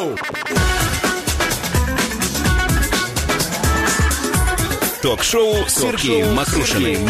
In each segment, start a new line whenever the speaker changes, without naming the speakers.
Ток-шоу Сергеем Мокрушиным.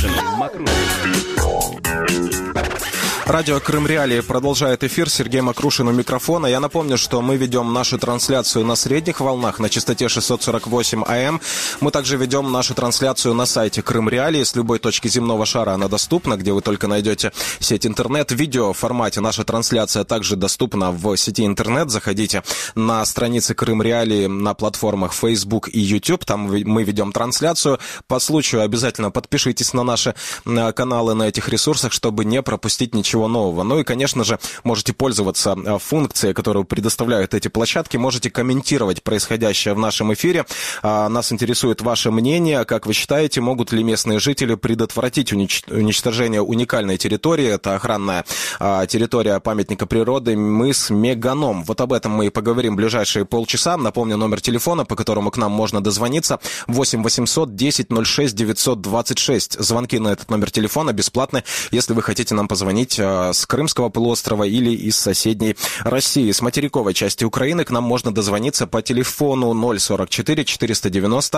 Радио Крым Реалии продолжает эфир. Сергей Мокрушин у микрофона. Я напомню, что мы ведем нашу трансляцию на средних волнах на частоте 648 АМ. Мы также ведем нашу трансляцию на сайте Крым Реалии. С любой точки земного шара она доступна, где вы только найдете сеть интернет. В видеоформате наша трансляция также доступна в сети интернет. Заходите на страницы Крым Реалии на платформах Facebook и YouTube. Там мы ведем трансляцию. По случаю обязательно подпишитесь на наши каналы на этих ресурсах, чтобы не пропустить ничего нового. Ну и, конечно же, можете пользоваться функцией, которую предоставляют эти площадки. Можете комментировать происходящее в нашем эфире. Нас интересует ваше мнение. Как вы считаете, могут ли местные жители предотвратить уничтожение уникальной территории? Это охранная территория памятника природы мыс Меганом. Вот об этом мы и поговорим в ближайшие полчаса. Напомню, номер телефона, по которому к нам можно дозвониться, 8 800 10 06 926. Звонки на этот номер телефона бесплатны, если вы хотите нам позвонить с Крымского полуострова или из соседней России. С материковой части Украины к нам можно дозвониться по телефону 044 490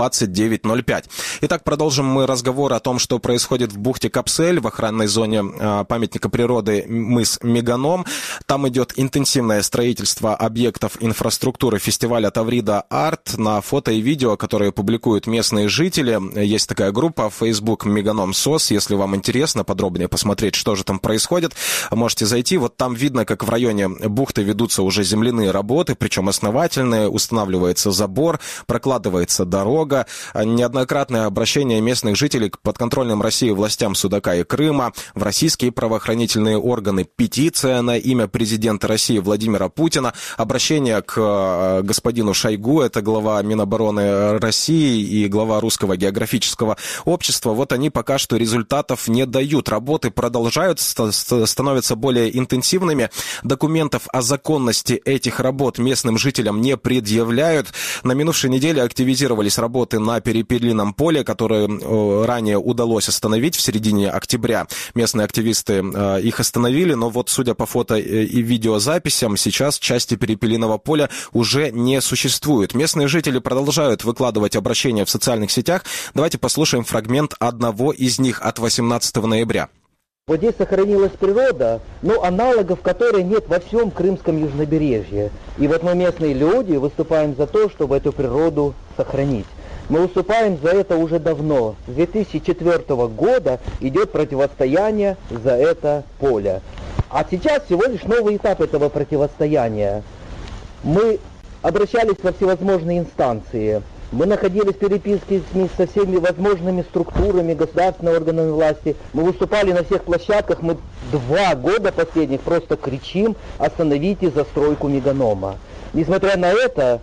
2905. Итак, продолжим мы разговор о том, что происходит в бухте Капсель, в охранной зоне памятника природы мыс Меганом. Там идет интенсивное строительство объектов инфраструктуры фестиваля Таврида Арт. На фото и видео, которые публикуют местные жители, есть такая группа Facebook Меганом СОС. Если вам интересно подробнее посмотреть, что же там происходит, можете зайти. Вот там видно, как в районе бухты ведутся уже земляные работы, причем основательные. Устанавливается забор, прокладывается дорога. Неоднократное обращение местных жителей к подконтрольным России властям Судака и Крыма, в российские правоохранительные органы, петиция на имя президента России Владимира Путина, обращение к господину Шойгу, это глава Минобороны России и глава Русского географического общества. Вот они пока что результатов не дают. Работы продолжают, становятся более интенсивными. Документов о законности этих работ местным жителям не предъявляют. На минувшей неделе активизировались работы на Перепелином поле, которые ранее удалось остановить в середине октября. Местные активисты их остановили, но вот, судя по фото и видеозаписям, сейчас части Перепелиного поля уже не существует. Местные жители продолжают выкладывать обращения в социальных сетях. Давайте послушаем фрагмент одного из них от 18 ноября.
Вот здесь сохранилась природа, но аналогов которой нет во всем Крымском южнобережье. И вот мы, местные люди, выступаем за то, чтобы эту природу сохранить. Мы выступаем за это уже давно. С 2004 года идет противостояние за это поле. А сейчас всего лишь новый этап этого противостояния. Мы обращались во всевозможные инстанции. Мы находились в переписке со всеми возможными структурами, государственными органами власти. Мы выступали на всех площадках. Мы 2 года последних просто кричим: остановите застройку Меганома. Несмотря на это,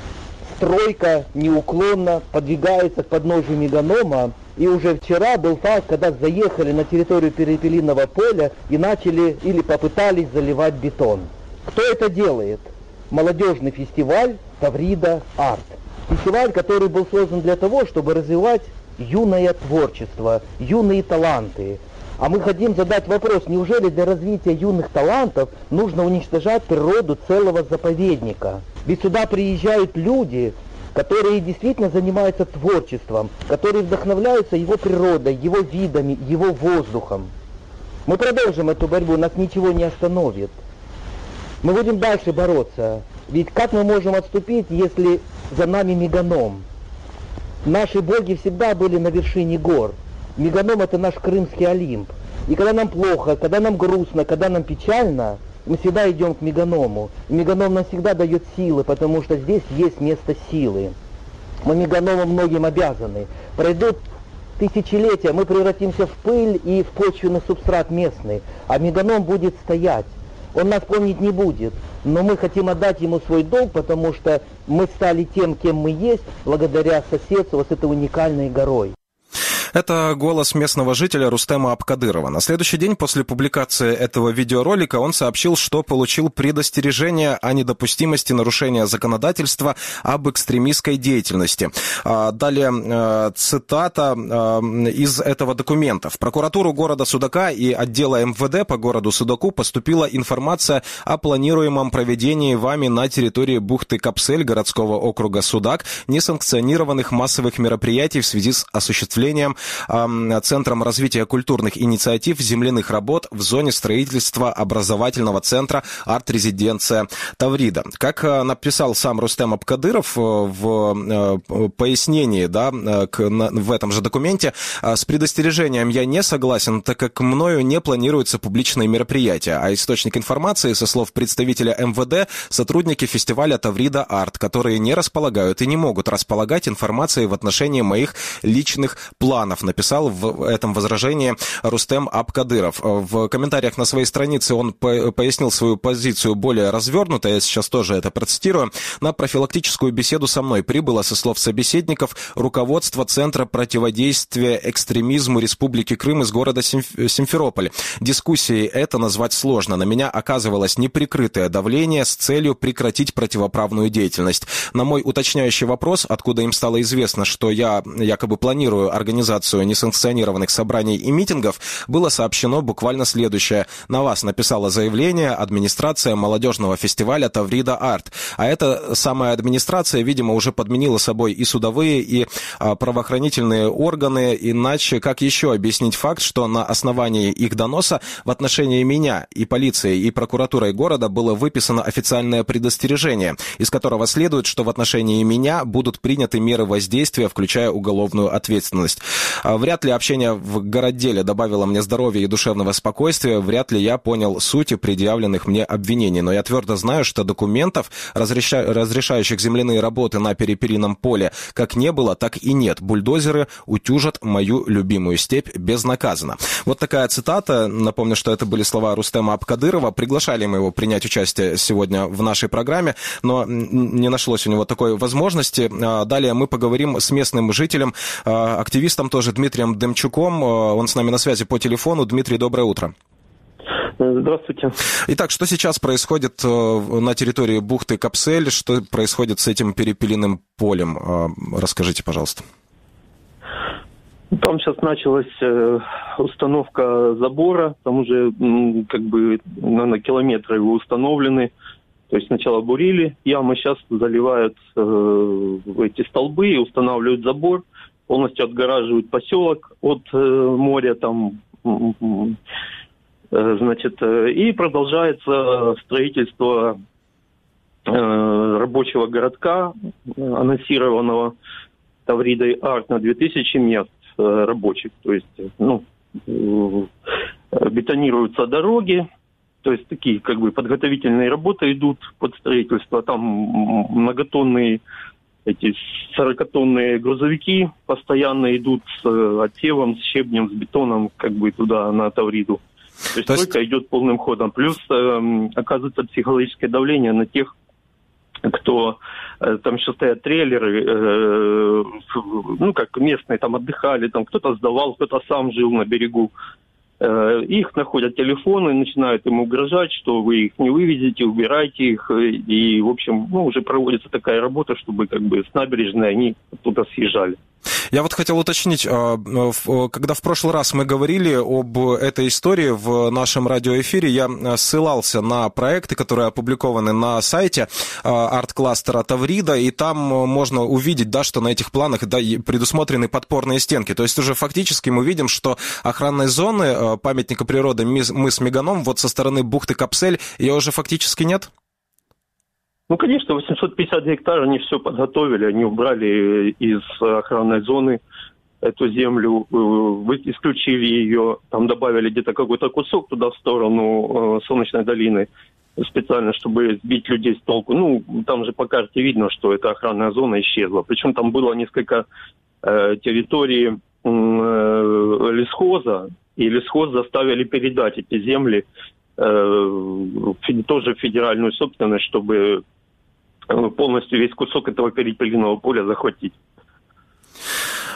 стройка неуклонно подвигается к подножию Меганома. И уже вчера был факт, когда заехали на территорию Перепелиного поля и начали или попытались заливать бетон. Кто это делает? Молодежный фестиваль Таврида Арт. Фестиваль, который был создан для того, чтобы развивать юное творчество, юные таланты. А мы хотим задать вопрос: неужели для развития юных талантов нужно уничтожать природу целого заповедника? Ведь сюда приезжают люди, которые действительно занимаются творчеством, которые вдохновляются его природой, его видами, его воздухом. Мы продолжим эту борьбу, нас ничего не остановит. Мы будем дальше бороться. Ведь как мы можем отступить, если за нами Меганом? Наши боги всегда были на вершине гор. Меганом — это наш крымский Олимп. И когда нам плохо, когда нам грустно, когда нам печально, мы всегда идем к Меганому. И Меганом нам всегда дает силы, потому что здесь есть место силы. Мы Меганому многим обязаны. Пройдут тысячелетия, мы превратимся в пыль и в почвенный субстрат местный, а Меганом будет стоять. Он нас помнить не будет, но мы хотим отдать ему свой долг, потому что мы стали тем, кем мы есть, благодаря соседству с этой уникальной горой.
Это голос местного жителя Рустема Абкадырова. На следующий день после публикации этого видеоролика он сообщил, что получил предостережение о недопустимости нарушения законодательства об экстремистской деятельности. Далее цитата из этого документа. В прокуратуру города Судака и отдела МВД по городу Судаку поступила информация о планируемом проведении вами на территории бухты Капсель городского округа Судак несанкционированных массовых мероприятий в связи с осуществлением Центром развития культурных инициатив земляных работ в зоне строительства образовательного центра «Арт-резиденция Таврида». Как написал сам Рустем Абкадыров в пояснении, в этом же документе, с предостережением я не согласен, так как мною не планируются публичные мероприятия, а источник информации, со слов представителя МВД, сотрудники фестиваля Таврида Арт, которые не располагают и не могут располагать информацией в отношении моих личных планов, написал в этом возражении Рустем Абкадыров. В комментариях на своей странице он пояснил свою позицию более развернуто, я сейчас тоже это процитирую. На профилактическую беседу со мной прибыло, со слов собеседников, руководство Центра противодействия экстремизму Республики Крым из города Симферополь. Дискуссией это назвать сложно. На меня оказывалось неприкрытое давление с целью прекратить противоправную деятельность. На мой уточняющий вопрос, откуда им стало известно, что я якобы планирую организацию несанкционированных собраний и митингов, было сообщено буквально следующее. На вас написала заявление администрация молодежного фестиваля Таврида Арт. А эта самая администрация, видимо, уже подменила собой и судовые, и правоохранительные органы. Иначе как еще объяснить факт, что на основании их доноса в отношении меня и полиции, и прокуратурой города было выписано официальное предостережение, из которого следует, что в отношении меня будут приняты меры воздействия, включая уголовную ответственность. Вряд ли общение в городделе добавило мне здоровья и душевного спокойствия, вряд ли я понял суть предъявленных мне обвинений, но я твердо знаю, что документов, разрешающих земляные работы на перепелином поле, как не было, так и нет. Бульдозеры утюжат мою любимую степь безнаказанно. Вот такая цитата. Напомню, что это были слова Рустема Абкадырова. Приглашали мы его принять участие сегодня в нашей программе, но не нашлось у него такой возможности. Далее мы поговорим с местным жителем, активистом тоже Дмитрием Демчуком. Он с нами на связи по телефону. Дмитрий, доброе утро.
Здравствуйте.
Итак, что сейчас происходит на территории бухты Капсель? Что происходит с этим перепелиным полем? Расскажите, пожалуйста.
Там сейчас началась установка забора. Там уже наверное, километры его установлены. То есть сначала бурили ямы, сейчас заливают эти столбы и устанавливают забор. Полностью отгораживают поселок от моря там. И продолжается строительство рабочего городка, анонсированного Тавридой Арт на 2000 мест рабочих. То есть, бетонируются дороги, то есть такие подготовительные работы идут под строительство. Там многотонные, эти 40-тонные грузовики постоянно идут с отсевом, с щебнем, с бетоном туда, на Тавриду. То есть стройка идет полным ходом. Плюс оказывается психологическое давление на тех, кто... Там еще стоят трейлеры, местные там отдыхали, там кто-то сдавал, кто-то сам жил на берегу. Их находят телефоны, начинают им угрожать, что вы их не вывезете, убирайте их. И, в общем, уже проводится такая работа, чтобы с набережной они оттуда съезжали.
Я вот хотел уточнить, когда в прошлый раз мы говорили об этой истории в нашем радиоэфире, я ссылался на проекты, которые опубликованы на сайте арт-кластера Таврида, и там можно увидеть, что на этих планах предусмотрены подпорные стенки. То есть уже фактически мы видим, что охранной зоны памятника природы мыс Меганом вот со стороны бухты Капсель ее уже фактически нет?
Конечно, 850 гектаров они все подготовили, они убрали из охранной зоны эту землю, исключили ее, там добавили где-то какой-то кусок туда в сторону Солнечной долины, специально, чтобы сбить людей с толку. Там же по карте видно, что эта охранная зона исчезла. Причем там было несколько территорий лесхоза, и лесхоз заставили передать эти земли тоже в федеральную собственность, чтобы полностью весь кусок этого перепелиного поля захватить.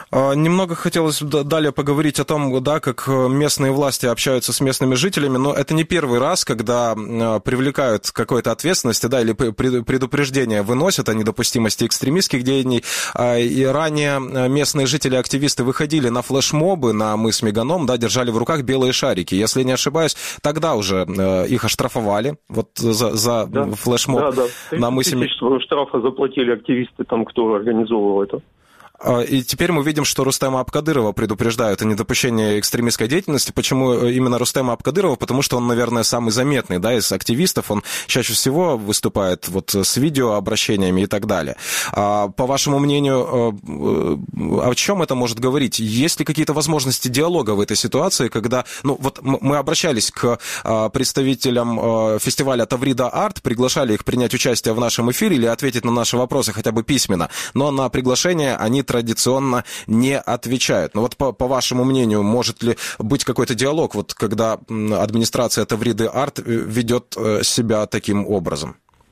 Немного хотелось далее поговорить о том, да, как местные власти общаются с местными жителями, но это не первый раз, когда привлекают к какой-то ответственности, да, или предупреждение выносят о недопустимости экстремистских деяний. И ранее местные жители-активисты выходили на флешмобы на мыс Меганом, да, держали в руках белые шарики. Если не ошибаюсь, тогда уже их оштрафовали вот за флешмоб на мысе Меганом.
Штрафа заплатили активисты, там, кто организовывал это.
И теперь мы видим, что Рустема Абкадырова предупреждают о недопущении экстремистской деятельности. Почему именно Рустема Абкадырова? Потому что он, наверное, самый заметный, да, из активистов. Он чаще всего выступает вот с видеообращениями и так далее. По вашему мнению, о чем это может говорить? Есть ли какие-то возможности диалога в этой ситуации, когда... Ну, вот мы обращались к представителям фестиваля Таврида Арт, приглашали их принять участие в нашем эфире или ответить на наши вопросы хотя бы письменно. Но на приглашение они традиционно не отвечают. Но вот по вашему мнению, может ли быть какой-то диалог, вот когда администрация Тавриды Арт ведет себя таким образом?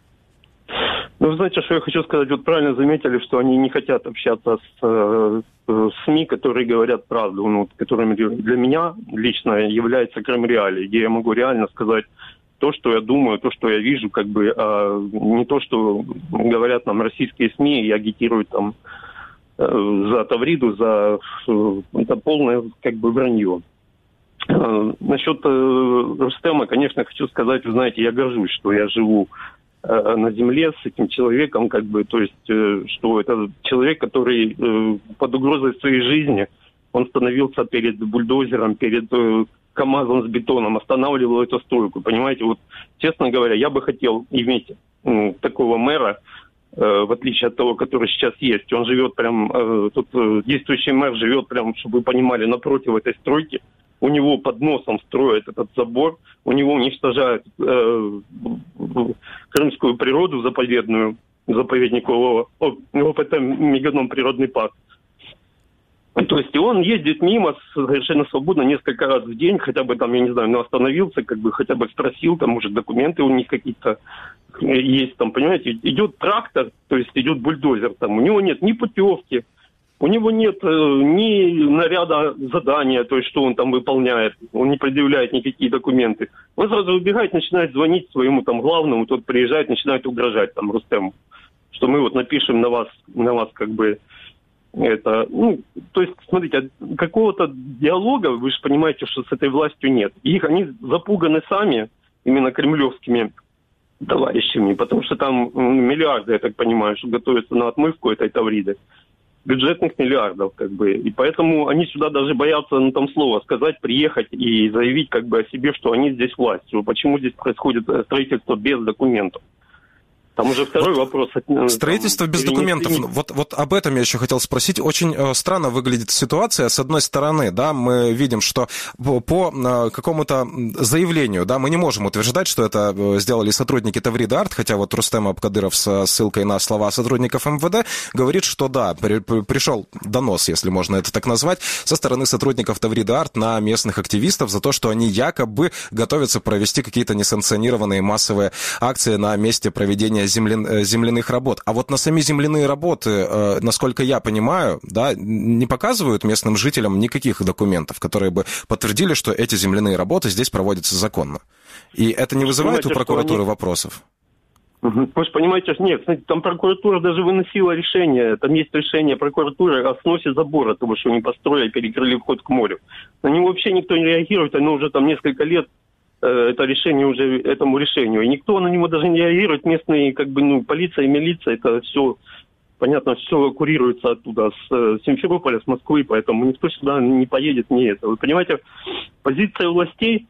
Ну, вы знаете, что я хочу сказать? Вот правильно заметили, что они не хотят общаться с СМИ, которые говорят правду, ну, которыми для меня лично является Крым Реалии, где я могу реально сказать то, что я думаю, то, что я вижу, как бы, а не то, что говорят нам российские СМИ и агитируют там за Тавриду, за это полное как бы вранье. Насчет Рустема, конечно, хочу сказать, вы знаете, я горжусь, что я живу на земле с этим человеком, как бы, то есть, что это человек, который под угрозой своей жизни, он становился перед бульдозером, перед КАМАЗом с бетоном, останавливал эту стройку, понимаете, вот, честно говоря, я бы хотел иметь такого мэра, в отличие от того, который сейчас есть. Он живет прям, тут действующий мэр живет прям, чтобы вы понимали, напротив этой стройки. У него под носом строят этот забор, у него уничтожают крымскую природу заповедную, заповедник ОПТ Меганом природный парк. То есть и он ездит мимо совершенно свободно несколько раз в день, хотя бы там, я не знаю, остановился, как бы хотя бы спросил, там, может, документы у них какие-то есть, там, понимаете, идет трактор, то есть идет бульдозер, там, у него нет ни путевки, у него нет ни наряда задания, то есть что он там выполняет, он не предъявляет никакие документы. Он сразу убегает, начинает звонить своему там главному, тот приезжает, начинает угрожать там Рустему, что мы вот напишем на вас как бы это, ну, то есть, смотрите, какого-то диалога, вы же понимаете, что с этой властью нет. Они запуганы сами, именно кремлевскими товарищами, потому что там миллиарды, я так понимаю, что готовятся на отмывку этой Тавриды. Бюджетных миллиардов, как бы. И поэтому они сюда даже боятся, ну, там слово сказать, приехать и заявить, как бы, о себе, что они здесь власть. Почему здесь происходит строительство без документов? Там уже второй вопрос.
Строительство без документов. Вот об этом я еще хотел спросить. Очень странно выглядит ситуация. С одной стороны, да, мы видим, что по какому-то заявлению, да, мы не можем утверждать, что это сделали сотрудники Таврида Арт, хотя вот Рустем Абкадыров с ссылкой на слова сотрудников МВД говорит, что да, пришел донос, если можно это так назвать, со стороны сотрудников Таврида Арт на местных активистов за то, что они якобы готовятся провести какие-то несанкционированные массовые акции на месте проведения земляных работ. А вот на сами земляные работы, насколько я понимаю, да, не показывают местным жителям никаких документов, которые бы подтвердили, что эти земляные работы здесь проводятся законно. И это не вызывает у прокуратуры вопросов?
Вы же понимаете, нет, смотрите, там прокуратура даже выносила решение, там есть решение прокуратуры о сносе забора, того, что они построили, перекрыли вход к морю. На него вообще никто не реагирует, оно уже там несколько лет, это решение уже этому решению. И никто на него даже не реагирует. Местные, как бы, ну, полиция, милиция, это все, понятно, все курируется оттуда, с Симферополя, с Москвы, поэтому никто сюда не поедет, не это. Вы понимаете, позиция властей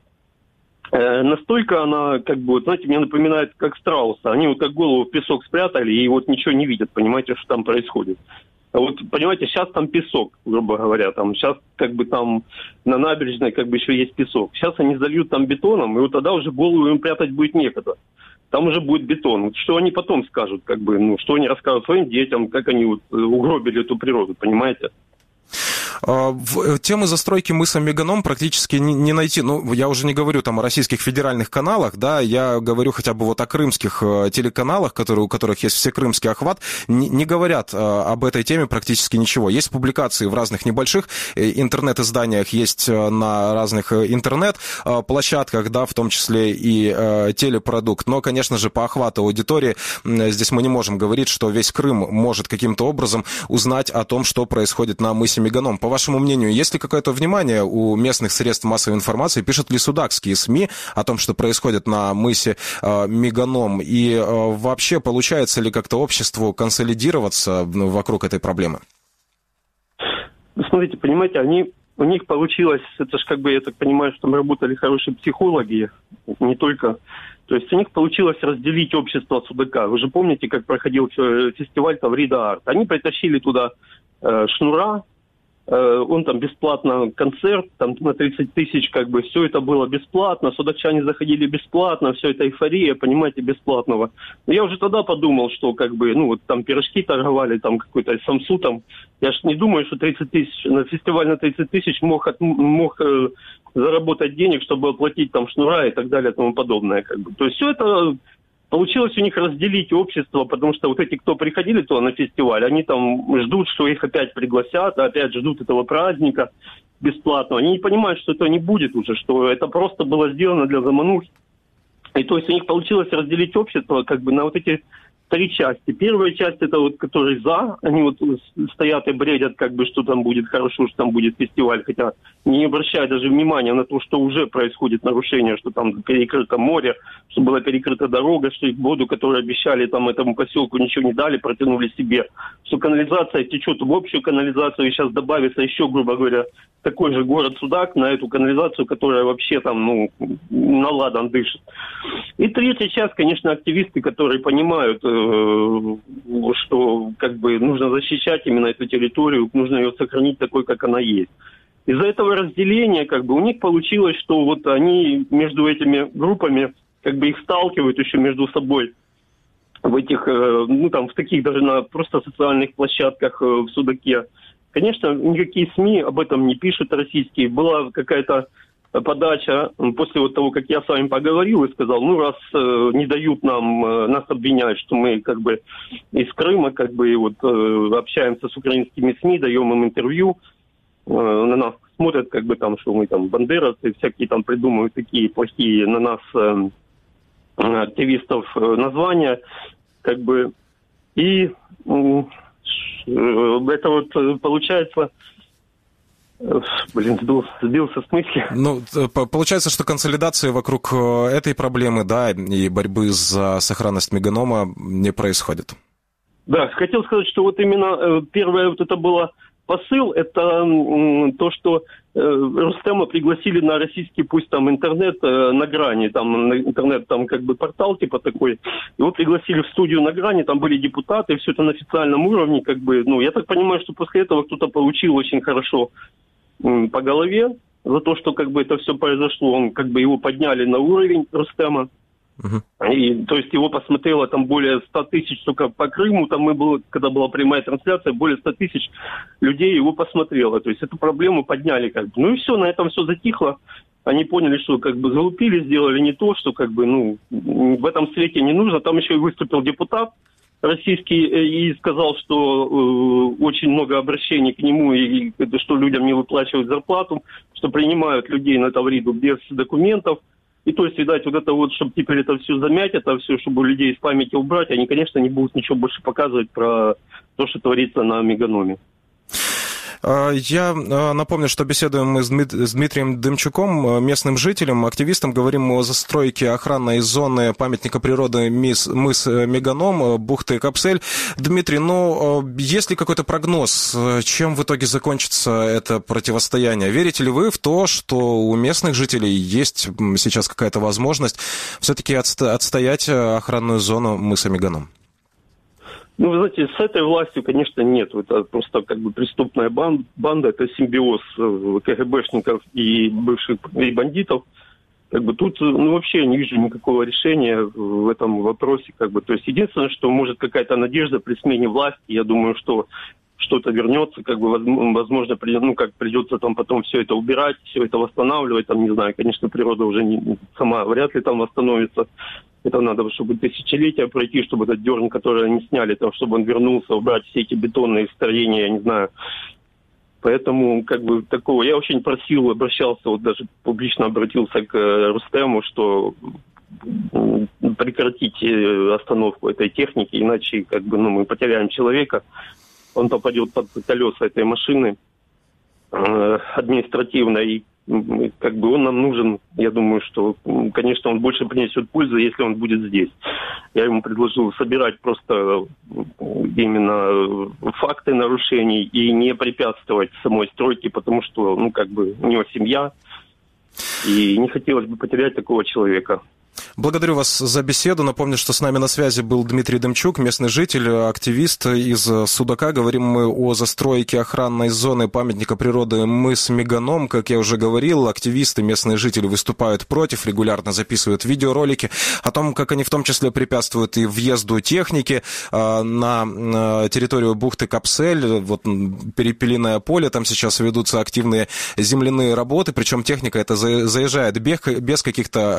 настолько она, как бы, вот, знаете, мне напоминает, как страуса. Они вот как голову в песок спрятали и вот ничего не видят, понимаете, что там происходит. Вот, понимаете, сейчас там песок, грубо говоря, там сейчас как бы там на набережной как бы еще есть песок. Сейчас они зальют там бетоном, и вот тогда уже голову им прятать будет некогда. Там уже будет бетон. Вот что они потом скажут, как бы, ну, что они расскажут своим детям, как они вот угробили эту природу, понимаете?
Темы застройки мыса Меганом практически не найти. Ну, я уже не говорю там о российских федеральных каналах, да, я говорю хотя бы вот о крымских телеканалах, у которых есть всекрымский охват, не говорят об этой теме практически ничего. Есть публикации в разных небольших интернет-изданиях, есть на разных интернет-площадках, да, в том числе и телепродукт. Но, конечно же, по охвату аудитории здесь мы не можем говорить, что весь Крым может каким-то образом узнать о том, что происходит на мысе Меганом. По вашему мнению, есть ли какое-то внимание у местных средств массовой информации? Пишут ли судакские СМИ о том, что происходит на мысе Меганом? И вообще, получается ли как-то обществу консолидироваться вокруг этой проблемы?
Смотрите, понимаете, у них получилось, это же как бы, я так понимаю, что там работали хорошие психологи, не только. То есть у них получилось разделить общество Судака. Вы же помните, как проходил фестиваль Таврида Арт? Они притащили туда Шнура, он там бесплатно концерт, там на 30 тысяч, как бы, все это было бесплатно, судакчане заходили бесплатно, все это эйфория, понимаете, бесплатного. Но я уже тогда подумал, что, как бы, ну, вот там пирожки торговали, там какой-то самсу, там, я ж не думаю, что 30 тысяч, на фестиваль на 30 тысяч мог заработать денег, чтобы оплатить там Шнура и так далее и тому подобное, как бы. То есть все это... Получилось у них разделить общество, потому что вот эти, кто приходили туда на фестиваль, они там ждут, что их опять пригласят, опять ждут этого праздника бесплатного. Они не понимают, что этого не будет уже, что это просто было сделано для заманухи. И то есть у них получилось разделить общество как бы на вот эти 3 части. Первая часть, это вот, которые за, они вот стоят и бредят, как бы, что там будет хорошо, что там будет фестиваль, хотя не обращая даже внимания на то, что уже происходит нарушение, что там перекрыто море, что была перекрыта дорога, что их воду, которую обещали там этому поселку, ничего не дали, протянули себе, что канализация течет в общую канализацию, и сейчас добавится еще, грубо говоря, такой же город Судак на эту канализацию, которая вообще там, ну, на ладан дышит. И третья часть, конечно, активисты, которые понимают, что как бы нужно защищать именно эту территорию, нужно ее сохранить такой, как она есть. Из-за этого разделения как бы у них получилось, что вот они между этими группами как бы их сталкивают еще между собой в этих, ну там в таких даже на просто социальных площадках в Судаке. Конечно, никакие СМИ об этом не пишут российские. Была какая-то подача после вот того, как я с вами поговорил и сказал, ну, раз не дают нам, нас обвиняют, что мы как бы из Крыма как бы вот общаемся с украинскими СМИ, даем им интервью, на нас смотрят как бы там, что мы там бандеровцы, всякие там придумывают такие плохие на нас активистов названия, как бы, и это вот получается... сбился с мысли.
Ну, получается, что консолидации вокруг этой проблемы, да, и борьбы за сохранность Меганома не происходит.
Да, хотел сказать, что вот именно первое вот это было посыл, это то, что Рустема пригласили на российский, пусть там интернет на грани, там интернет там как бы портал типа такой, его пригласили в студию на грани, там были депутаты, все это на официальном уровне, как бы, ну, я так понимаю, что после этого кто-то получил очень хорошо по голове за то, что как бы это все произошло, он как бы его подняли на уровень Рустема. И, то есть его посмотрело там более 100 тысяч только по Крыму, там когда была прямая трансляция, более 100 тысяч людей его посмотрело. То есть эту проблему подняли как бы. Ну и все, на этом все затихло. Они поняли, что как бы залупили, сделали не то, что как бы, ну, в этом свете не нужно. Там еще и выступил депутат российский и сказал, что очень много обращений к нему, и что людям не выплачивают зарплату, что принимают людей на Тавриду без документов. И то есть, видать, вот это вот, чтобы теперь это все замять, это все, чтобы людей из памяти убрать, они, конечно, не будут ничего больше показывать про то, что творится на Меганоме.
Я напомню, что беседуем мы с Дмитрием Дымчуком, местным жителем, активистом. Говорим о застройке охранной зоны памятника природы мыс Меганом, бухты Капсель. Дмитрий, ну, есть ли какой-то прогноз, чем в итоге закончится это противостояние? Верите ли вы в то, что у местных жителей есть сейчас какая-то возможность все-таки отстоять охранную зону мыса Меганом?
Ну, вы знаете, с этой властью, конечно, нет. Это просто как бы преступная банда, это симбиоз КГБшников и бывших и бандитов. Как бы тут, ну, вообще я не вижу никакого решения в этом вопросе. Как бы. То есть единственное, что может какая-то надежда при смене власти, я думаю, что что-то вернется, как бы, возможно, придется там потом все это убирать, все это восстанавливать, там, не знаю, конечно, природа уже сама вряд ли там восстановится. Это надо, чтобы тысячелетия пройти, чтобы этот дерн, который они сняли, там, чтобы он вернулся, убрать все эти бетонные строения, я не знаю. Поэтому, как бы, такого... Я очень просил, обращался, вот даже публично обратился к Рустему, что прекратить остановку этой техники, иначе, как бы, мы потеряем человека. Он попадет под колеса этой машины административно, и как бы он нам нужен. Я думаю, что, конечно, он больше принесет пользы, если он будет здесь. Я ему предложил собирать просто именно факты нарушений и не препятствовать самой стройке, потому что, у него семья, и не хотелось бы потерять такого человека.
Благодарю вас за беседу. Напомню, что с нами на связи был Дмитрий Демчук, местный житель, активист из Судака. Говорим мы о застройке охранной зоны памятника природы мыс Меганом. Как я уже говорил, активисты, местные жители выступают против, регулярно записывают видеоролики о том, как они в том числе препятствуют и въезду техники на территорию бухты Капсель. Вот перепелиное поле, там сейчас ведутся активные земляные работы, причем техника эта заезжает без каких-то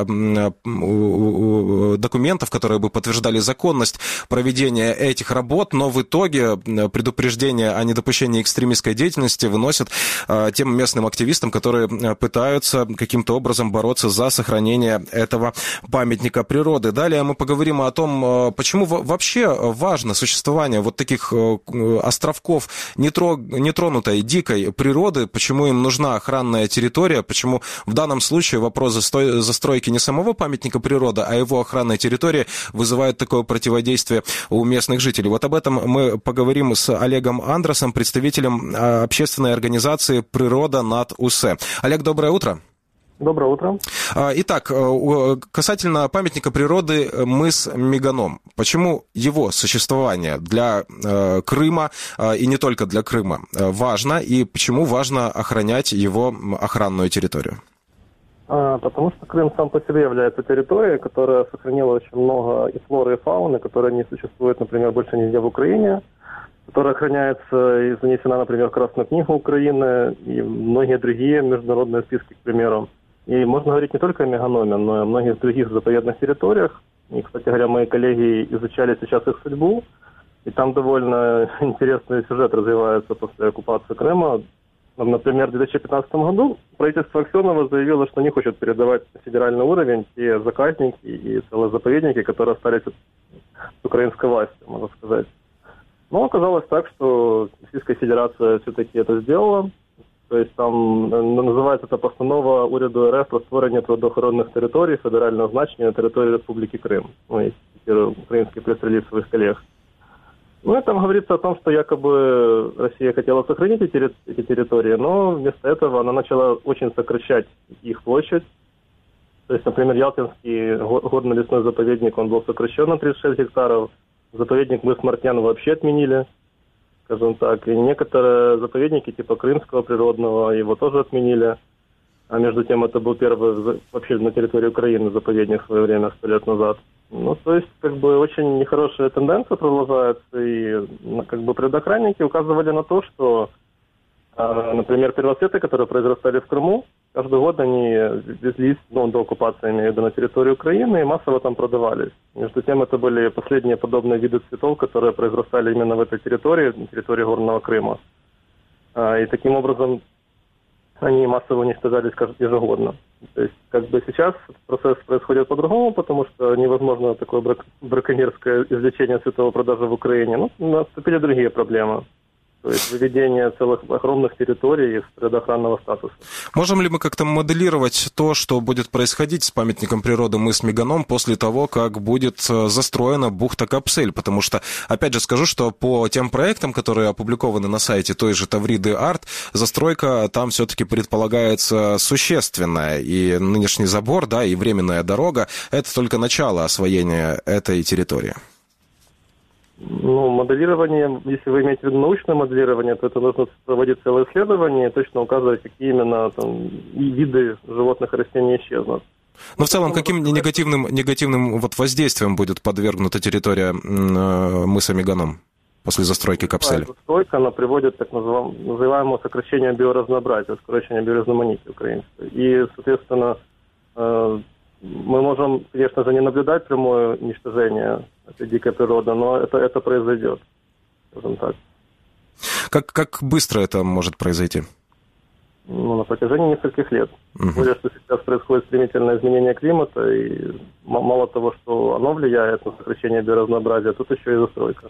документов, которые бы подтверждали законность проведения этих работ, но в итоге предупреждение о недопущении экстремистской деятельности выносят тем местным активистам, которые пытаются каким-то образом бороться за сохранение этого памятника природы. Далее мы поговорим о том, почему вообще важно существование вот таких островков нетронутой дикой природы, почему им нужна охранная территория, почему в данном случае вопрос застройки не самого памятника природы, а его охранной территории вызывает такое противодействие у местных жителей. Вот об этом мы поговорим с Олегом Андросом, представителем общественной организации «Природа над Усе». Олег, доброе утро.
Доброе утро.
Итак, касательно памятника природы мыс Меганом. Почему его существование для Крыма, и не только для Крыма, важно, и почему важно охранять его охранную территорию?
Потому что Крым сам по себе является территорией, которая сохранила очень много и флоры, и фауны, которая не существует, например, больше нигде в Украине, которая охраняется и занесена, например, в Красную книгу Украины и многие другие международные списки, к примеру. И можно говорить не только о Меганоме, но и о многих других заповедных территориях. И, кстати говоря, мои коллеги изучали сейчас их судьбу, и там довольно интересный сюжет развивается после оккупации Крыма. Например, в 2015 году правительство Аксенова заявило, что не хочет передавать на федеральный уровень те заказники и целые заповедники, которые остались с украинской власти, можно сказать. Но оказалось так, что Российская Федерация все-таки это сделала. То есть там называется это постанова уряду РФ про створення природоохоронних територій федерального значення на території Республики Крым. Я цитирую украинских представителей своих коллег. И там говорится о том, что якобы Россия хотела сохранить эти территории, но вместо этого она начала очень сокращать их площадь. То есть, например, Ялтинский горно-лесной заповедник, он был сокращен на 36 гектаров. Заповедник мыс Мартьян вообще отменили, скажем так. И некоторые заповедники, типа Крымского природного, его тоже отменили. А между тем, это был первый вообще на территории Украины заповедник в свое время, 100 лет назад. То есть, очень нехорошая тенденция продолжается, и, природоохранники указывали на то, что, например, первоцветы, которые произрастали в Крыму, каждый год они везлись, до оккупации, имею в виду, на территорию Украины, и массово там продавались. Между тем, это были последние подобные виды цветов, которые произрастали именно в этой территории, на территории Горного Крыма. И таким образом они массово уничтожались ежегодно. То есть, сейчас процесс происходит по-другому, потому что невозможно такое браконьерское извлечение цветовой продажи в Украине. Наступили другие проблемы. То есть выведение целых огромных территорий из природоохранного статуса.
Можем ли мы как-то моделировать то, что будет происходить с памятником природы мыс Меганом после того, как будет застроена бухта Капсель? Потому что, опять же, скажу, что по тем проектам, которые опубликованы на сайте той же Тавриды Арт, застройка там все-таки предполагается существенная. И нынешний забор, и временная дорога – это только начало освоения этой территории.
Моделирование, если вы имеете в виду научное моделирование, то это нужно проводить целое исследование и точно указывать, какие именно виды животных и растений исчезнут.
Но в целом, каким негативным воздействием будет подвергнута территория мыса Меганом после застройки Капселя?
Застройка, она приводит к так называемому сокращению биоразнообразия, сокращению биоразноманития украинской. И, соответственно, мы можем, конечно же, не наблюдать прямое уничтожение этой дикой природы, но это произойдет, скажем так.
Как быстро это может произойти?
На протяжении нескольких лет. Тем более, что сейчас происходит стремительное изменение климата, и мало того, что оно влияет на сокращение биоразнообразия, тут еще и застройка.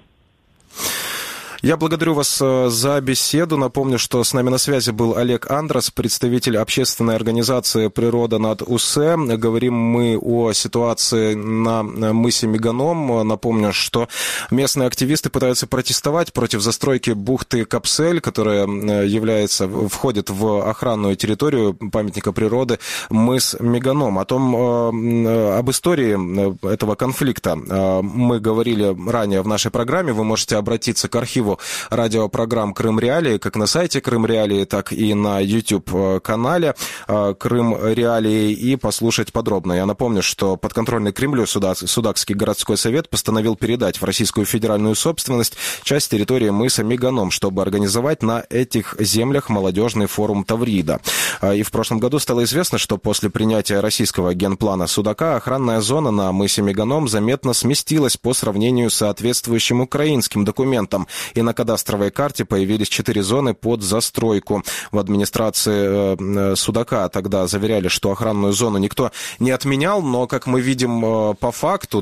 Я благодарю вас за беседу. Напомню, что с нами на связи был Олег Андрос, представитель общественной организации «Природа над УСЭ». Говорим мы о ситуации на мысе Меганом. Напомню, что местные активисты пытаются протестовать против застройки бухты Капсель, которая входит в охранную территорию памятника природы мыс Меганом. Об истории этого конфликта мы говорили ранее в нашей программе. Вы можете обратиться к архиву радиопрограмм «Крым Реалии», как на сайте «Крым Реалии», так и на YouTube-канале «Крым Реалии», и послушать подробно. Я напомню, что подконтрольный Кремлю Судакский городской совет постановил передать в Российскую федеральную собственность часть территории мыса Меганом, чтобы организовать на этих землях молодежный форум Таврида. И в прошлом году стало известно, что после принятия российского генплана Судака охранная зона на мысе Меганом заметно сместилась по сравнению с соответствующим украинским документам. И на кадастровой карте появились 4 зоны под застройку. В администрации Судака тогда заверяли, что охранную зону никто не отменял, но, как мы видим по факту,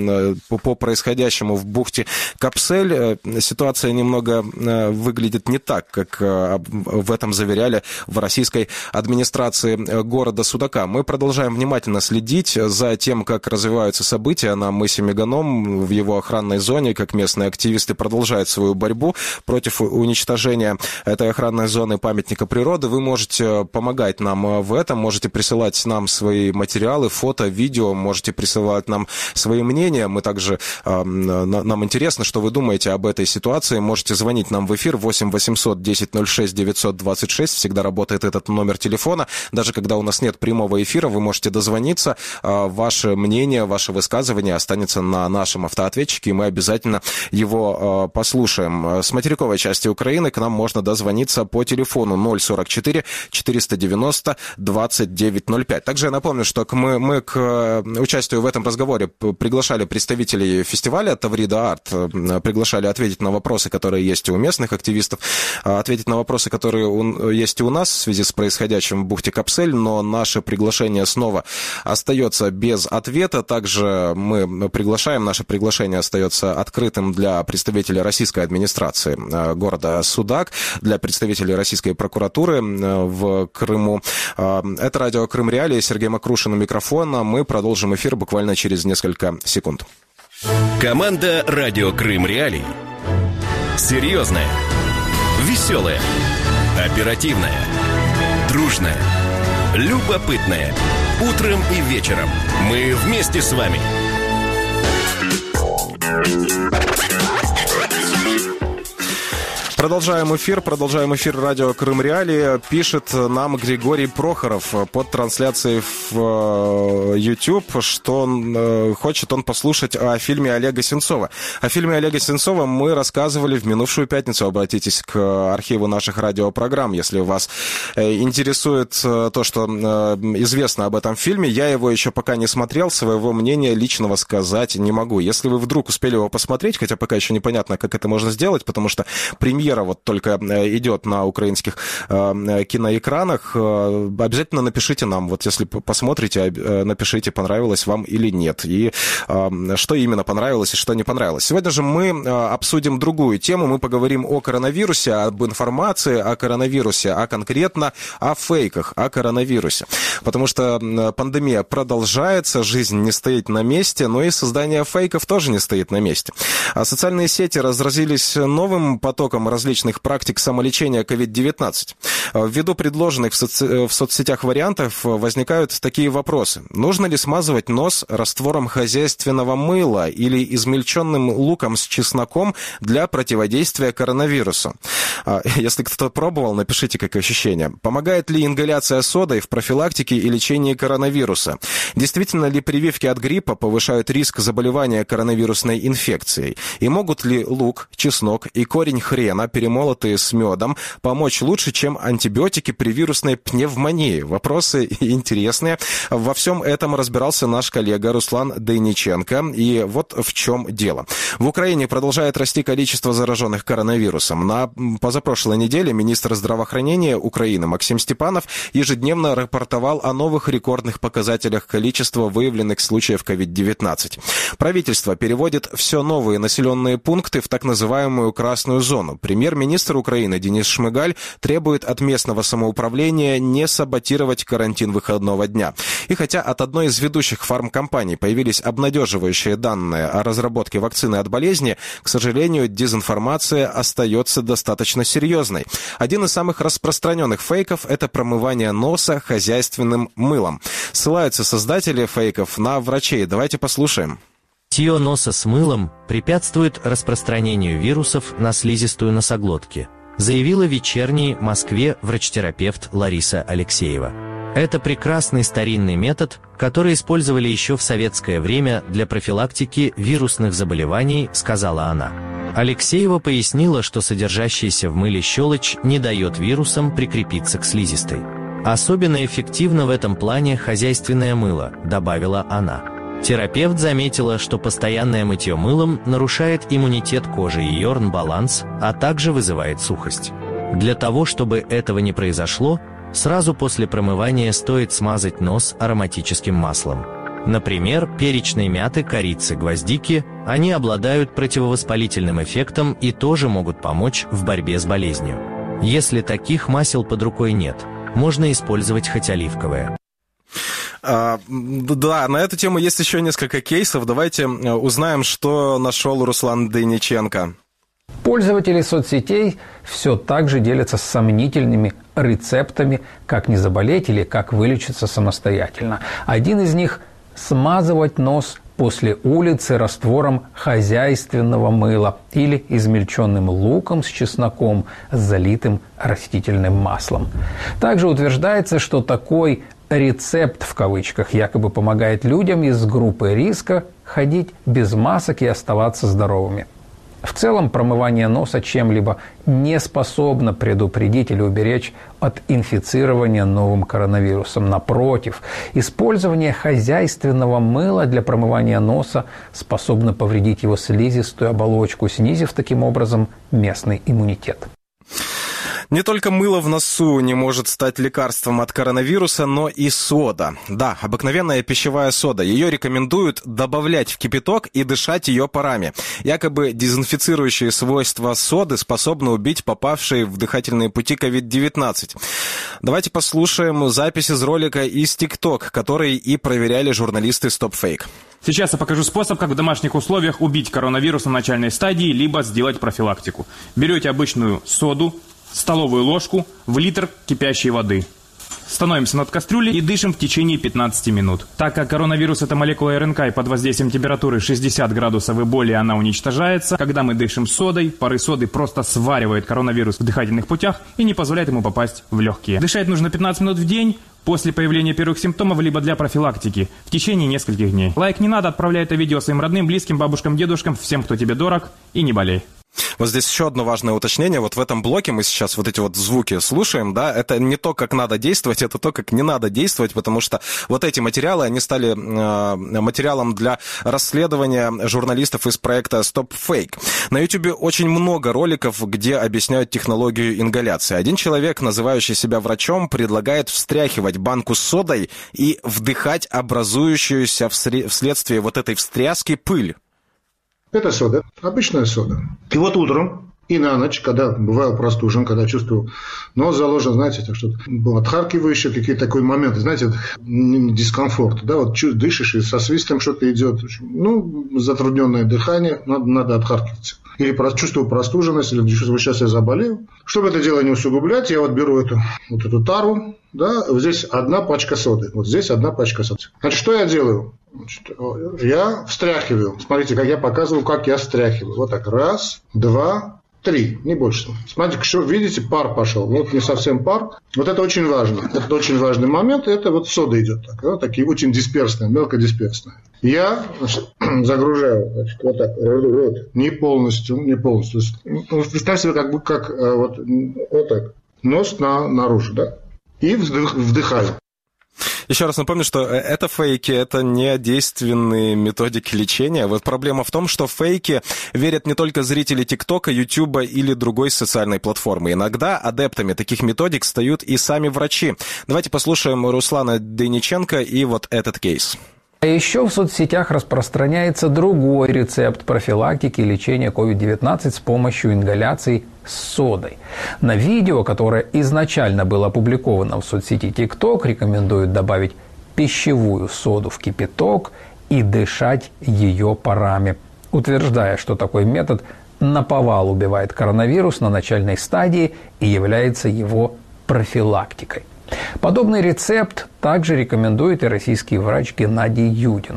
по происходящему в бухте Капсель, ситуация немного выглядит не так, как в этом заверяли в российской администрации города Судака. Мы продолжаем внимательно следить за тем, как развиваются события на мысе Меганом, в его охранной зоне, как местные активисты продолжают свою борьбу против уничтожения этой охранной зоны памятника природы. Вы можете помогать нам в этом, можете присылать нам свои материалы, фото, видео, можете присылать нам свои мнения. Мы также, нам интересно, что вы думаете об этой ситуации. Можете звонить нам в эфир 8 800 10 06 926. Всегда работает этот номер телефона. Даже когда у нас нет прямого эфира, вы можете дозвониться. Ваше мнение, ваше высказывание останется на нашем автоответчике, и мы обязательно его послушаем. С материковой части Украины к нам можно дозвониться по телефону 044 490 2905. Также я напомню, что мы к участию в этом разговоре приглашали представителей фестиваля Таврида Арт, приглашали ответить на вопросы, которые есть у местных активистов, ответить на вопросы, которые есть и у нас в связи с происходящим в бухте Капсель, но наше приглашение снова остается без ответа. Также наше приглашение остается открытым для представителей российской администрации города Судак, для представителей российской прокуратуры в Крыму. Это радио «Крым Реалии», Сергей Макрушин у микрофона. Мы продолжим эфир буквально через несколько секунд.
Команда «Радио Крым Реалии». Серьезная, веселая, оперативная, дружная, любопытная. Утром и вечером мы вместе с вами.
Продолжаем эфир радио «Крым Реалии». Пишет нам Григорий Прохоров под трансляцией в YouTube, что хочет он послушать о фильме Олега Сенцова. О фильме Олега Сенцова мы рассказывали в минувшую пятницу. Обратитесь к архиву наших радиопрограмм, если вас интересует то, что известно об этом фильме. Я его еще пока не смотрел, своего мнения личного сказать не могу. Если вы вдруг успели его посмотреть, хотя пока еще непонятно, как это можно сделать, потому что премьера вот только идет на украинских киноэкранах, обязательно напишите нам, вот если посмотрите, напишите, понравилось вам или нет, и что именно понравилось и что не понравилось. Сегодня же мы обсудим другую тему, мы поговорим о коронавирусе, об информации о коронавирусе, а конкретно о фейках о коронавирусе, потому что пандемия продолжается, жизнь не стоит на месте, но и создание фейков тоже не стоит на месте. А социальные сети разразились новым потоком различных практик самолечения COVID-19. Ввиду предложенных в соцсетях вариантов возникают такие вопросы. Нужно ли смазывать нос раствором хозяйственного мыла или измельченным луком с чесноком для противодействия коронавирусу? Если кто-то пробовал, напишите, как ощущения. Помогает ли ингаляция содой в профилактике и лечении коронавируса? Действительно ли прививки от гриппа повышают риск заболевания коронавирусной инфекцией? И могут ли лук, чеснок и корень хрена, перемолотые с медом, помочь лучше, чем антибиотики при вирусной пневмонии? Вопросы интересные. Во всем этом разбирался наш коллега Руслан Дейниченко. И вот в чем дело. В Украине продолжает расти количество зараженных коронавирусом. На позапрошлой неделе министр здравоохранения Украины Максим Степанов ежедневно рапортовал о новых рекордных показателях количества выявленных случаев COVID-19. Правительство переводит все новые населенные пункты в так называемую красную зону. Премьер-министр Украины Денис Шмыгаль требует от местного самоуправления не саботировать карантин выходного дня. И хотя от одной из ведущих фармкомпаний появились обнадеживающие данные о разработке вакцины от болезни, к сожалению, дезинформация остается достаточно серьезной. Один из самых распространенных фейков – это промывание носа хозяйственным мылом. Ссылаются создатели фейков на врачей. Давайте послушаем.
Мытье носа с мылом препятствует распространению вирусов на слизистую носоглотки, заявила в «Вечерней Москве» врач-терапевт Лариса Алексеева. Это прекрасный старинный метод, который использовали еще в советское время для профилактики вирусных заболеваний, сказала она. Алексеева пояснила, что содержащаяся в мыле щелочь не дает вирусам прикрепиться к слизистой. Особенно эффективно в этом плане хозяйственное мыло, добавила она. Терапевт заметила, что постоянное мытье мылом нарушает иммунитет кожи и ее баланс, а также вызывает сухость. Для того, чтобы этого не произошло, сразу после промывания стоит смазать нос ароматическим маслом. Например, перечной мяты, корицы, гвоздики. Они обладают противовоспалительным эффектом и тоже могут помочь в борьбе с болезнью. Если таких масел под рукой нет, можно использовать хоть оливковое.
Да, на эту тему есть еще несколько кейсов. Давайте узнаем, что нашел Руслан Дейниченко.
Пользователи соцсетей все так же делятся сомнительными рецептами, как не заболеть или как вылечиться самостоятельно. Один из них – смазывать нос после улицы раствором хозяйственного мыла или измельченным луком с чесноком, залитым растительным маслом. Также утверждается, что такой «рецепт» в кавычках якобы помогает людям из группы риска ходить без масок и оставаться здоровыми. В целом, промывание носа чем-либо не способно предупредить или уберечь от инфицирования новым коронавирусом. Напротив, использование хозяйственного мыла для промывания носа способно повредить его слизистую оболочку, снизив таким образом местный иммунитет.
Не только мыло в носу не может стать лекарством от коронавируса, но и сода. Да, обыкновенная пищевая сода. Ее рекомендуют добавлять в кипяток и дышать ее парами. Якобы дезинфицирующие свойства соды способны убить попавшие в дыхательные пути COVID-19. Давайте послушаем запись из ролика из TikTok, который и проверяли журналисты StopFake.
Сейчас я покажу способ, как в домашних условиях убить коронавирус на начальной стадии, либо сделать профилактику. Берете обычную соду, столовую ложку в литр кипящей воды. Становимся над кастрюлей и дышим в течение 15 минут. Так как коронавирус – это молекула РНК, и под воздействием температуры 60 градусов и более она уничтожается, когда мы дышим содой, пары соды просто сваривают коронавирус в дыхательных путях и не позволяют ему попасть в легкие. Дышать нужно 15 минут в день, после появления первых симптомов, либо для профилактики, в течение нескольких дней. Лайк не надо, отправляй это видео своим родным, близким, бабушкам, дедушкам, всем, кто тебе дорог, и не болей.
Вот здесь еще одно важное уточнение. Вот в этом блоке мы сейчас вот эти вот звуки слушаем, да, это не то, как надо действовать, это то, как не надо действовать, потому что вот эти материалы, они стали материалом для расследования журналистов из проекта StopFake. На YouTube очень много роликов, где объясняют технологию ингаляции. Один человек, называющий себя врачом, предлагает встряхивать банку с содой и вдыхать образующуюся вследствие вот этой встряски пыль.
Это сода, обычная сода. И вот утром И на ночь, когда бывал простужен, когда чувствовал нос заложен, знаете, так что был отхаркивающий, какие-то такие моменты, знаете, дискомфорт, да, вот дышишь, и со свистом что-то идет, ну, затрудненное дыхание, надо отхаркиваться. Или чувствую простуженность, или чувствую, сейчас я заболел. Чтобы это дело не усугублять, я вот беру эту тару, да, вот здесь одна пачка соды, вот здесь одна пачка соды. Значит, что я делаю? Значит, я встряхиваю. Смотрите, как я показываю, как я встряхиваю. Вот так, 1, 2, 3, не больше. Смотрите, что видите, пар пошел. Вот не совсем пар. Вот это очень важно. Это очень важный момент. Это вот сода идет так, да, такие очень дисперсные, мелкодисперсные. Я загружаю, значит, вот так, рот, не полностью. Представьте себе, как вот так, нос наружу, да, и вдыхаю.
Еще раз напомню, что это фейки, это не действенные методики лечения. Вот проблема в том, что в фейки верят не только зрители ТикТока, Ютуба или другой социальной платформы. Иногда адептами таких методик стают и сами врачи. Давайте послушаем Руслана Дейниченко и вот этот кейс.
А еще в соцсетях распространяется другой рецепт профилактики и лечения COVID-19 с помощью ингаляций с содой. На видео, которое изначально было опубликовано в соцсети TikTok, рекомендуют добавить пищевую соду в кипяток и дышать ее парами, утверждая, что такой метод наповал убивает коронавирус на начальной стадии и является его профилактикой. Подобный рецепт также рекомендует и российский врач Геннадий Юдин.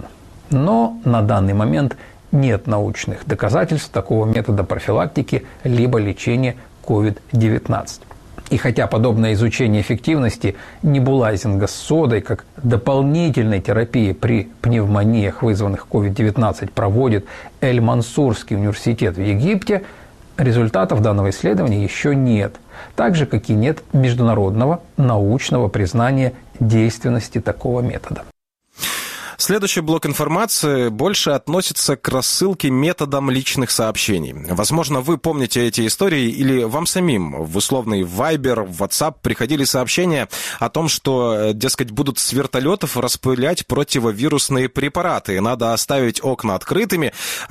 Но на данный момент нет научных доказательств такого метода профилактики либо лечения COVID-19. И хотя подобное изучение эффективности небулайзинга с содой как дополнительной терапии при пневмониях, вызванных COVID-19, проводит Эль-Мансурский университет в Египте, результатов данного исследования еще нет, так же, как и нет международного научного признания действенности такого метода.
Следующий блок информации больше относится к рассылке методом личных сообщений. Возможно, вы помните эти истории или вам самим в условный Viber, в WhatsApp приходили сообщения о том, что, дескать, будут с вертолетов распылять противовирусные препараты. Надо оставить окна открытыми,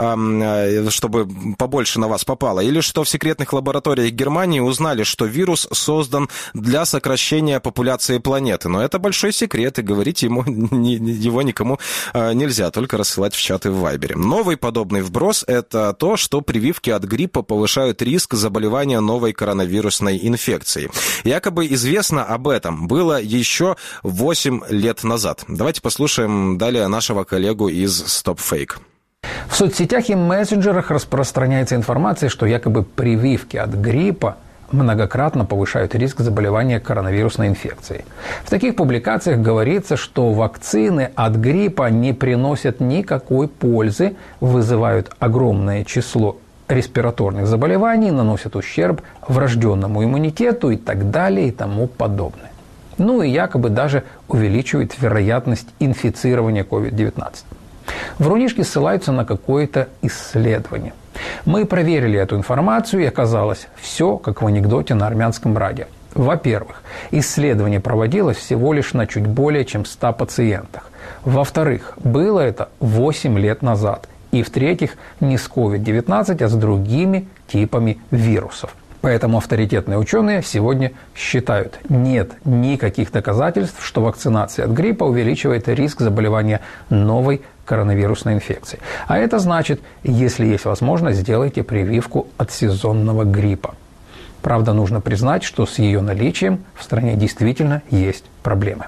чтобы побольше на вас попало. Или что в секретных лабораториях Германии узнали, что вирус создан для сокращения популяции планеты. Но это большой секрет, и говорить его никому нельзя, только рассылать в чаты в Вайбере. Новый подобный вброс – это то, что прививки от гриппа повышают риск заболевания новой коронавирусной инфекцией. Якобы известно об этом было еще 8 лет назад. Давайте послушаем далее нашего коллегу из Stop Fake.
В соцсетях и мессенджерах распространяется информация, что якобы прививки от гриппа многократно повышают риск заболевания коронавирусной инфекцией. В таких публикациях говорится, что вакцины от гриппа не приносят никакой пользы, вызывают огромное число респираторных заболеваний, наносят ущерб врожденному иммунитету и так далее и тому подобное. Ну и якобы даже увеличивает вероятность инфицирования COVID-19. Врунишки ссылаются на какое-то исследование. Мы проверили эту информацию, и оказалось все, как в анекдоте на армянском радио. Во-первых, исследование проводилось всего лишь на чуть более чем 100 пациентах. Во-вторых, было это 8 лет назад. И в-третьих, не с COVID-19, а с другими типами вирусов. Поэтому авторитетные ученые сегодня считают, нет никаких доказательств, что вакцинация от гриппа увеличивает риск заболевания новой коронавирусной инфекцией. А это значит, если есть возможность, сделайте прививку от сезонного гриппа. Правда, нужно признать, что с ее наличием в стране действительно есть проблемы.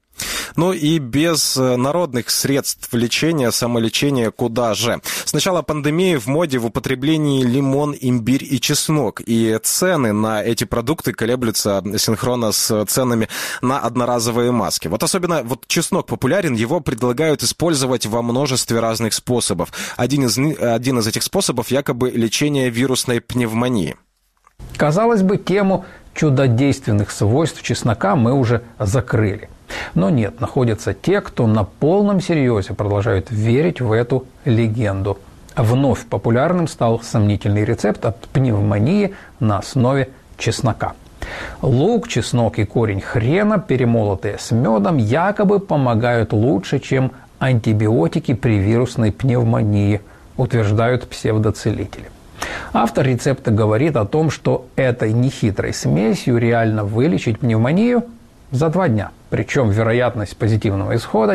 Ну и без народных средств лечения, самолечения куда же? С начала пандемии в моде в употреблении лимон, имбирь и чеснок. И цены на эти продукты колеблются синхронно с ценами на одноразовые маски. Вот особенно чеснок популярен, его предлагают использовать во множестве разных способов. Один из этих способов якобы лечение вирусной пневмонии.
Казалось бы, тему чудодейственных свойств чеснока мы уже закрыли. Но нет, находятся те, кто на полном серьезе продолжают верить в эту легенду. Вновь популярным стал сомнительный рецепт от пневмонии на основе чеснока. Лук, чеснок и корень хрена, перемолотые с медом, якобы помогают лучше, чем антибиотики при вирусной пневмонии, утверждают псевдоцелители. Автор рецепта говорит о том, что этой нехитрой смесью реально вылечить пневмонию за 2 дня. Причем вероятность позитивного исхода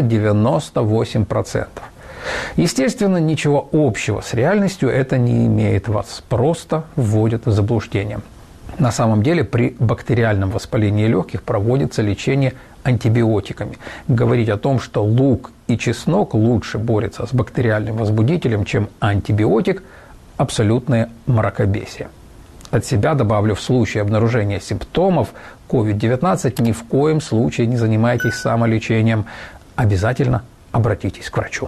98%. Естественно, ничего общего с реальностью это не имеет, вас просто вводят в заблуждение. На самом деле при бактериальном воспалении легких проводится лечение антибиотиками. Говорить о том, что лук и чеснок лучше борются с бактериальным возбудителем, чем антибиотик – абсолютное мракобесие. От себя добавлю, в случае обнаружения симптомов COVID-19 ни в коем случае не занимайтесь самолечением. Обязательно обратитесь к врачу.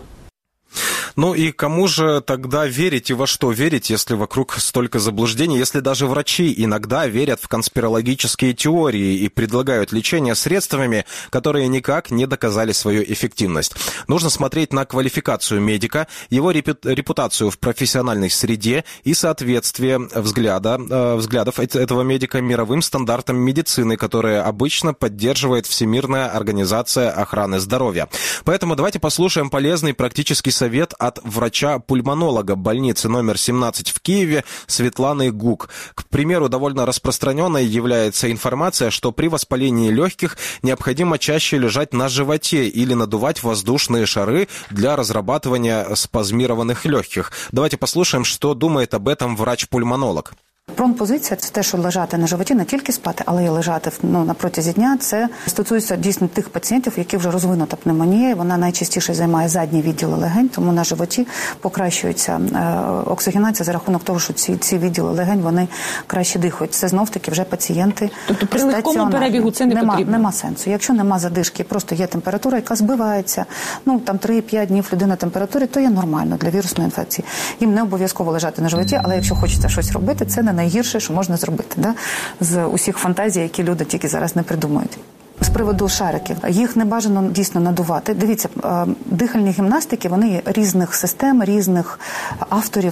Ну и кому же тогда верить и во что верить, если вокруг столько заблуждений, если даже врачи иногда верят в конспирологические теории и предлагают лечение средствами, которые никак не доказали свою эффективность? Нужно смотреть на квалификацию медика, его репутацию в профессиональной среде и соответствие взглядов этого медика мировым стандартам медицины, которые обычно поддерживает Всемирная организация охраны здоровья. Поэтому давайте послушаем полезный практический совет от врача-пульмонолога больницы номер 17 в Киеве Светланы Гук. К примеру, довольно распространенной является информация, что при воспалении легких необходимо чаще лежать на животе или надувать воздушные шары для разрабатывания спазмированных легких. Давайте послушаем, что думает об этом врач-пульмонолог.
Прон-позиція – це те, що лежати на животі, не тільки спати, але й лежати на протязі дня. Це стосується дійсно тих пацієнтів, які вже розвинута пневмонія. Вона найчастіше займає задні відділи легень, тому на животі покращується оксигенація за рахунок того, що ці відділи легень, вони краще дихають. Це знов-таки вже пацієнти стаціонарні.
Тобто при легкому перебігу це не потрібно?
Нема сенсу. Якщо нема задишки, просто є температура, яка збивається, там 3-5 днів людина температури, то є нормально для вірусної інфекції. Їм не обов'язково лежати на животі, але якщо хочеться щось робити, це не найгірше, що можна зробити, з усіх фантазій, які люди тільки зараз не придумують. З приводу шариків. Їх не бажано дійсно надувати. Дивіться, дихальні гімнастики, вони є різних систем, різних авторів,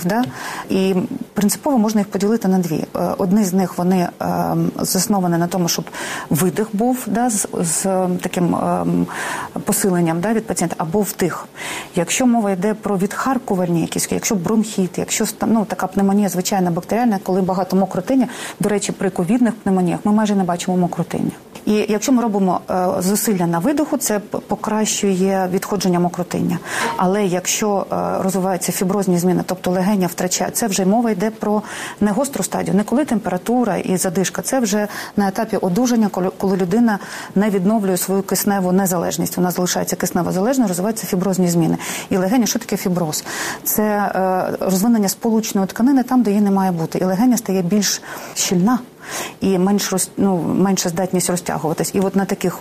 і принципово можна їх поділити на 2. Одні з них, вони засновані на тому, щоб видих був з таким посиленням від пацієнта, або вдих. Якщо мова йде про відхаркувальні якісь, якщо бронхіт, якщо така пневмонія звичайна бактеріальна, коли багато мокротиння, до речі, при ковідних пневмоніях ми майже не бачимо мокротиння. І якщо ми робимо зусилля на видоху, це покращує відходження мокротиння. Але якщо розвиваються фіброзні зміни, тобто легеня втрачає, це вже мова йде про не гостру стадію, не коли температура і задишка, це вже на етапі одужання, коли людина не відновлює свою кисневу незалежність. Вона залишається киснево залежною, розвиваються фіброзні зміни. І легеня, що таке фіброз? Це розвинення сполучної тканини там, де її не має бути. І легеня стає більш щільна і менша здатність розтягуватись. І от на таких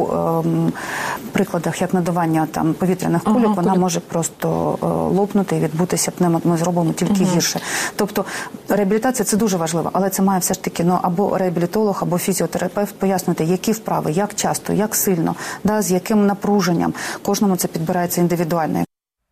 прикладах, як надування повітряних кульок, вона може просто лопнути і відбутися ми зробимо тільки гірше. Тобто реабілітація – це дуже важливо, але це має все ж таки або реабілітолог, або фізіотерапевт пояснити, які вправи, як часто, як сильно, з яким напруженням. Кожному це підбирається індивідуально.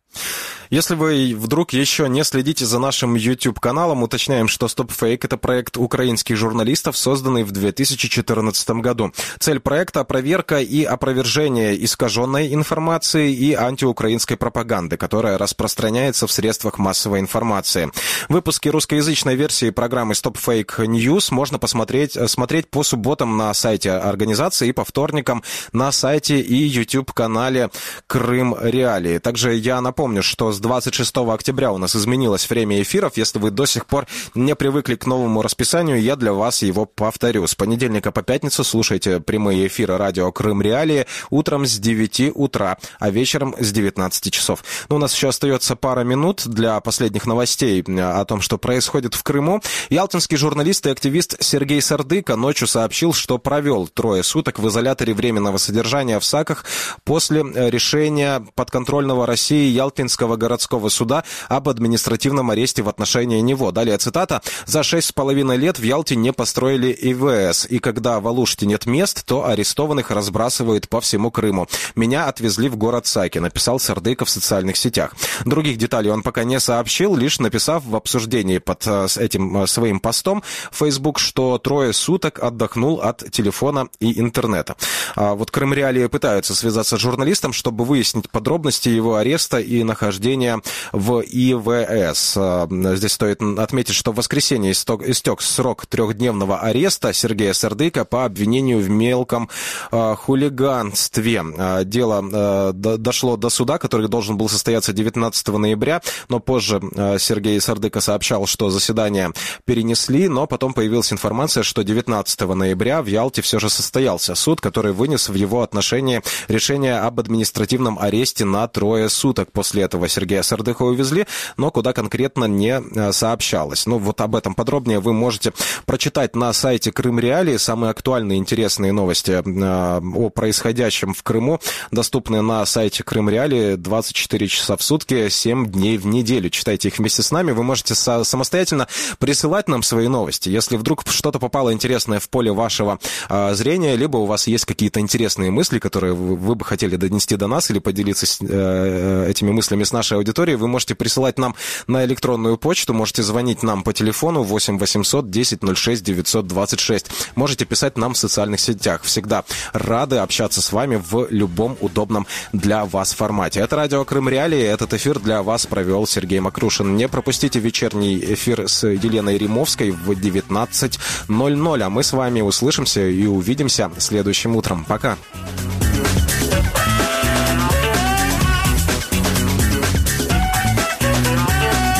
Если вы вдруг еще не следите за нашим YouTube-каналом, уточняем, что StopFake – это проект украинских журналистов, созданный в 2014 году. Цель проекта – проверка и опровержение искаженной информации и антиукраинской пропаганды, которая распространяется в средствах массовой информации. Выпуски русскоязычной версии программы StopFake News можно смотреть по субботам на сайте организации и по вторникам на сайте и YouTube-канале Крым Реалии. Также я напомню, что с 26 октября у нас изменилось время эфиров. Если вы до сих пор не привыкли к новому расписанию, я для вас его повторю. С понедельника по пятницу слушайте прямые эфиры радио Крым Реалии утром с 9 утра, а вечером с 19 часов. У нас еще остается пара минут для последних новостей о том, что происходит в Крыму. Ялтинский журналист и активист Сергей Сардыка ночью сообщил, что провел 3 суток в изоляторе временного содержания в Саках после решения подконтрольного России Ялтинского городского суда об административном аресте в отношении него. Далее цитата. «За 6,5 лет в Ялте не построили ИВС, и когда в Алуште нет мест, то арестованных разбрасывают по всему Крыму. Меня отвезли в город Саки», написал Сардыка в социальных сетях. Других деталей он пока не сообщил, лишь написав в обсуждении под этим своим постом в Facebook, что 3 суток отдохнул от телефона и интернета. Вот Крым Реалии пытаются связаться с журналистом, чтобы выяснить подробности его ареста и нахождения поступления в ИВС. Здесь стоит отметить, что в воскресенье истек срок 3-дневного ареста Сергея Сардыка по обвинению в мелком хулиганстве. Дело дошло до суда, который должен был состояться 19 ноября, но позже Сергей Сардыка сообщал, что заседание перенесли, но потом появилась информация, что 19 ноября в Ялте все же состоялся суд, который вынес в его отношении решение об административном аресте на 3 суток. После этого Сергея Сардыка увезли, но куда конкретно не сообщалось. Ну, вот об этом подробнее вы можете прочитать на сайте Крым Реалии. Самые актуальные, интересные новости о происходящем в Крыму доступны на сайте Крым Реалии 24 часа в сутки, 7 дней в неделю. Читайте их вместе с нами. Вы можете самостоятельно присылать нам свои новости. Если вдруг что-то попало интересное в поле вашего зрения, либо у вас есть какие-то интересные мысли, которые вы бы хотели донести до нас или поделиться этими мыслями с нашей аудиторией, вы можете присылать нам на электронную почту, можете звонить нам по телефону 8 800 10 06 926. Можете писать нам в социальных сетях. Всегда рады общаться с вами в любом удобном для вас формате. Это радио Крым Реалии. Этот эфир для вас провел Сергей Макрушин. Не пропустите вечерний эфир с Еленой Римовской в 19:00. А мы с вами услышимся и увидимся следующим утром. Пока.